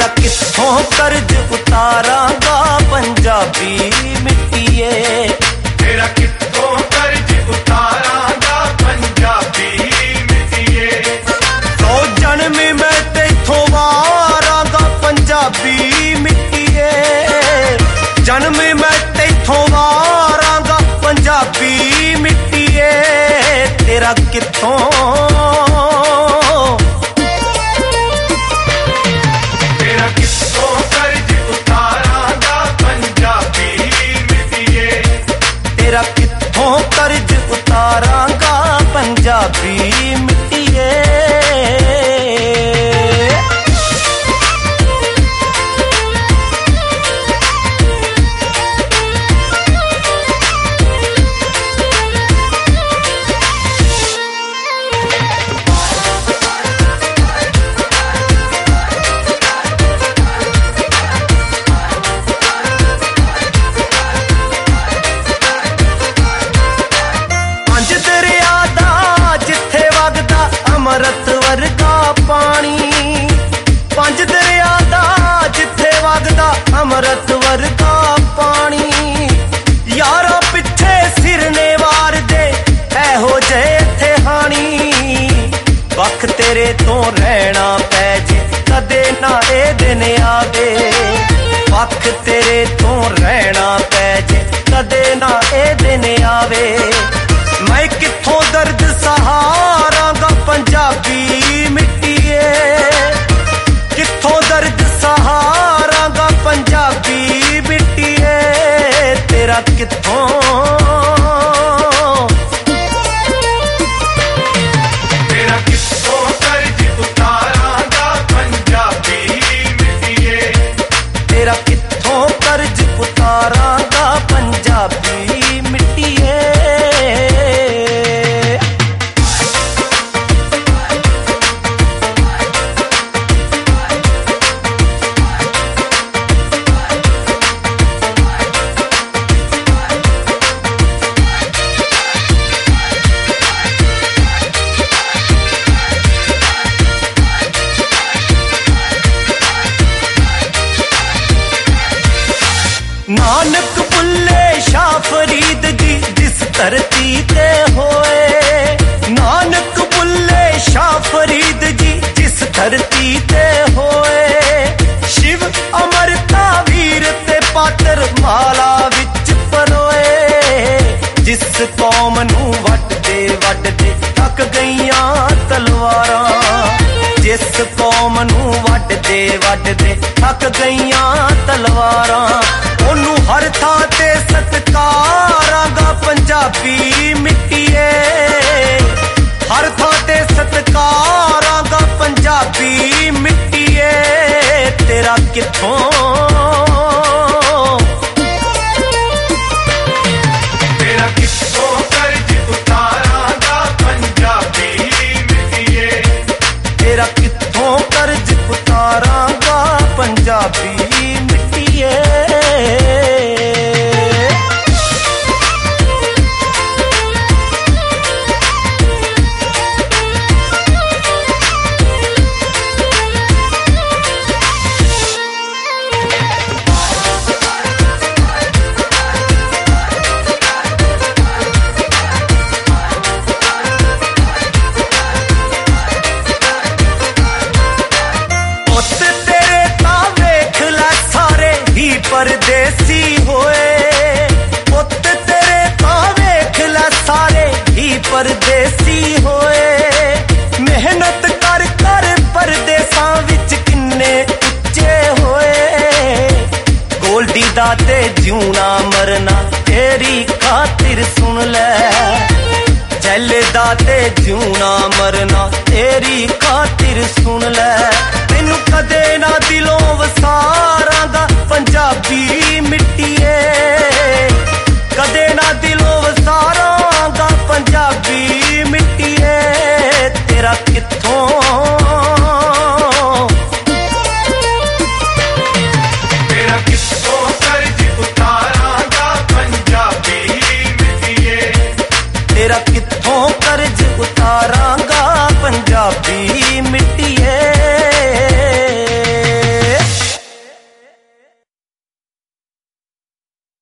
तेरा कित्थों कर्ज उतारांगा पंजाबी मिट्टीए, तेरा कित्थों कर्ज उतारांगा पंजाबी मिट्टीए। 100 जन्म मैं तेथों वारांगा पंजाबी मिट्टीए, जन्म मैं तेथों वारांगा पंजाबी मिट्टीए। तेरा कित्थों तेरा कित्थों कर्ज उतारांगा पंजाबी मिट्टीए। अमृत वर्गा पानी, 5 दरिया दा जिथे वगदा अमृत वर्गा पानी। यारा पिछे सिरने वार दे ऐहो जे इथे हानी, वख तेरे तो रहना पै जे कदे ना ए दिन आवे, वख तेरे तो रहना पै जे कदे ना ए दिन आवे। मैं कित्थों दर्द सहारांगा पंजाबी मिट्टीए, कित्थों दर्द सहारांगा पंजाबी मिट्टीए। तेरा कित्थों तेरा कित्थों कर्ज उतारांगा पंजाबी मिट्टीए, तेरा कित्थों कर्ज उतारांगा पंजाबी मिट्टीए। नानक बुल्ले शाह फरीद जी जिस धरती ते होए, नानक बुल्ले शाह फरीद जी जिस धरती ते होए। शिव अमरता वीर ते पातर माला विच परोए, जिस कौम नू वड्डदे वड्डदे थक गईयां तलवारां, जिस कौम नू वड्डदे वड्डदे थक गईयां तलवारां। ओनू हर थां ते सत्कारांगा पंजाबी मिट्टीए, हर थां ते सत्कारांगा पंजाबी मिट्टीए। तेरा कित्थों तेरा कित्थों कर्ज उतारांगा पंजाबी मिट्टीए, तेरा कित्थों कर्ज उतारांगा पंजाबी मिट्टीए। परदेसी होए पुत तेरे तां वेख लै सारे ही परदेसी होए। मेहनत कर कर परदेसां विच किन्ने उच्चे होए। गोल्डी दा ते जिउना मरना तेरी खातिर सुन लै, जैले दा ते जिउना मरना तेरी खातिर सुन लै। तैनू कदे ना दिलों वसारांगा पंजाबी मिट्टीए, कदे ना दिलों वसारांगा पंजाबी मिट्टीए। तेरा कित्थों तेरा कित्थों कर्ज उतारांगा पंजाबी मिट्टीए, तेरा कित्थों कर्ज उतारांगा पंजाबी मिट्टीए।